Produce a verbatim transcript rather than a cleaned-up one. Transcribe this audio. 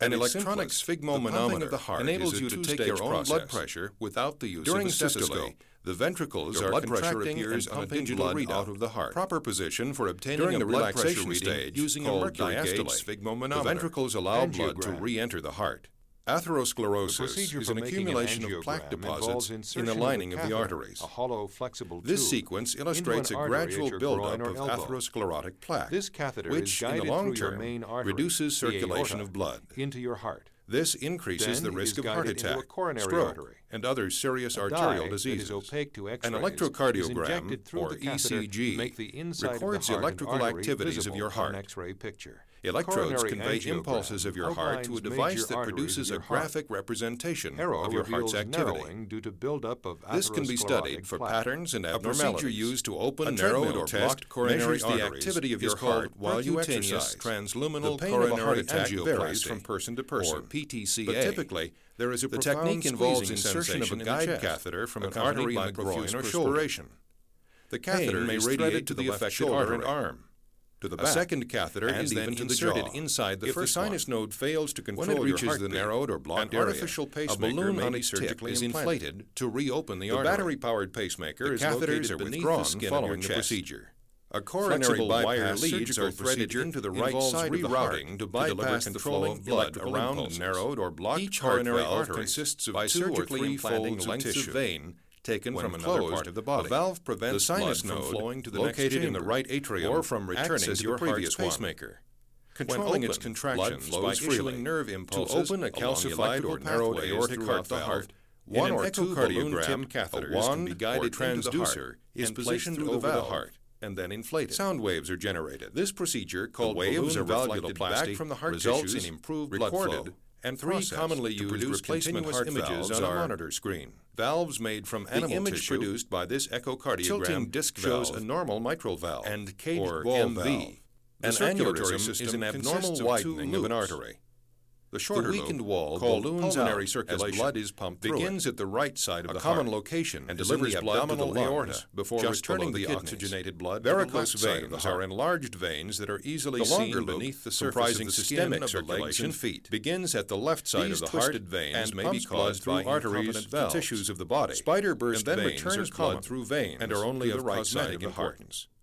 An electronic sphygmomanometer of the heart enables you to take your own blood pressure without the use During of a stethoscope. systole, The ventricles your are blood pressure contracting appears and on a pumping digital blood readout. out of the heart. Proper position for obtaining During a the blood pressure relaxation reading stage, using a called mercury gauge diastole, sphygmomanometer. the ventricles allow blood to Angiogram. re-enter the heart. The Atherosclerosis procedure is for an making accumulation an of plaque angiogram deposits involves in insertion the lining of, of, a the catheter, arteries. a hollow, flexible This tube, sequence illustrates a into an artery at gradual your buildup groin or of elbow. atherosclerotic plaque, This catheter which is in guided the long through your term main artery, reduces the circulation aorta, of blood. into your heart. This increases Then the it risk is of heart guided into a attack, coronary stroke, artery. and other serious A arterial dye diseases. that is opaque to X-rays An is electrocardiogram, injected through or the catheter E C G, to make the inside records of the the heart electrical and artery activities of visible your on heart. an X-ray picture. Electrodes Coronary convey angiogram impulses of your heart to a outlines device major that arteries produces of a your heart. graphic representation Arrow of your heart's reveals activity. narrowing due to buildup of This can be studied atherosclerotic for plaque. patterns and A abnormalities. procedure used to open, A narrowed, treadmill or test blocked coronary measures the arteries activity of is your called heart while you percutaneous exercise. transluminal The pain of a coronary heart attack angioplasty, varies from person to person, or P T C A. but typically there is a The profound technique involves squeezing insertion of a sensation in the guide chest, catheter from an accompanied artery by in the profuse profuse shoulder. perspiration. The catheter Pain may is radiate threaded to to the the left affected shoulder artery and arm, to the A back, second catheter and is then even to the inserted jaw. inside the If the first sinus one. node fails to When control it your reaches the heartbeat, narrowed or blocked an area, artificial a pacemaker balloon may on be its tip surgically is implanted inflated to reopen the The artery. battery-powered pacemaker The is catheters located are beneath withdrawn the skin following of your the chest. procedure. A Coronary coronary wire bypass leads surgical are threaded procedure into the right involves side of the heart rerouting to to bypass bypass the the flow flow of of blood blood around around impulses. narrowed or blocked Each coronary heart valve arteries consists of by two or surgically three implanting folds of lengths of tissue. vein taken When from another closed, part of the body. the valve prevents the sinus blood from node flowing to the located next in the chamber, right atrium or from acts returning as to your your previous previous pacemaker. Controlling When its open, contractions blood by flows freely issuing nerve to impulses open a along calcified the electrical or narrowed pathways aortic throughout heart the valve. heart. In One an or two echocardiogram, balloon-tipped catheters a wand can be guided or into the heart transducer is and placed placed through through the the valve heart and then inflated. Sound waves are generated. This procedure, called The waves balloon are reflected valvuloplasty, back from the heart results tissues, in improved blood recorded, flow. and Three processed commonly to used produce replacement continuous heart images valves on a are monitor screen. valves made from The animal image tissue, produced by this echocardiogram tilting disc shows valve, a normal mitral valve and caged or wall M V. valve. An The circulatory aneurysm system is an consists abnormal of two widening of an loops. artery. The The shorter weakened lobe, wall called balloons pulmonary out circulation, as blood is pumped through begins it. at the right side of a the common heart location and is in delivers the blood to the abdominal lungs aorta before just returning below the the kidneys. oxygenated blood to the Varicose left side of the veins heart. are enlarged veins that are easily The longer seen loop, beneath the surface comprising of the systemic skin of the legs circulation, and feet, begins at the left side These of the heart twisted veins and may be pumps blood caused through by arteries incompetent to valves. tissues of the body. Spider burst and then veins returns are blood common through veins and are only to of the right cosmetic side of the heart. importance.